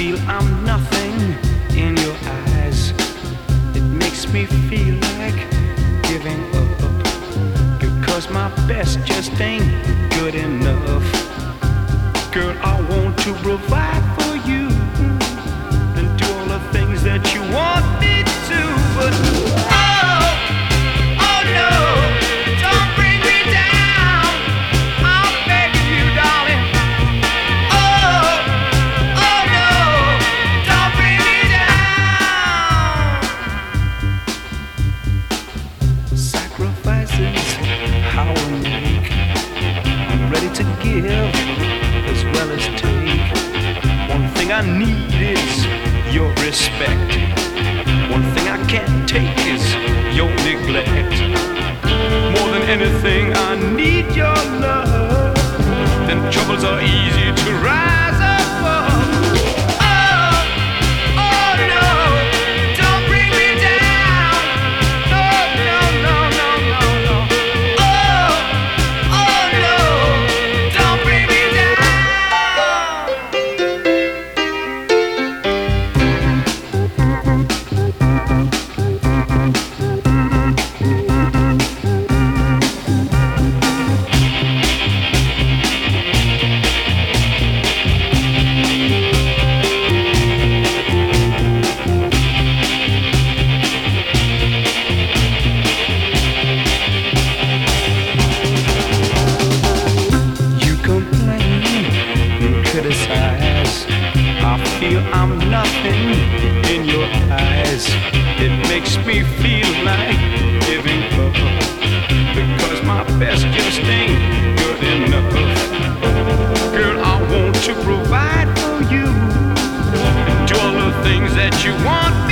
feel I'm nothing in your eyes. It makes me feel like giving up, because my best just ain't good enough. Girl, I want to provide for you and do all the things that you want me to, but oh, oh no, don't bring me down. I'm begging you, darling. Oh, oh no, don't bring me down. Sacrifices how I make. I'm ready to give as well as take. One thing I need is your respect. One thing I can't take is your neglect. More than anything, I need your love. Then troubles are easy to rise above. Oh, oh no, don't bring me down. No, no, no, no, no, no. Oh, oh no, don't bring me criticize. I feel I'm nothing in your eyes. It makes me feel like giving up, because my best just ain't good enough. Girl, I want to provide for you and do all the things that you want me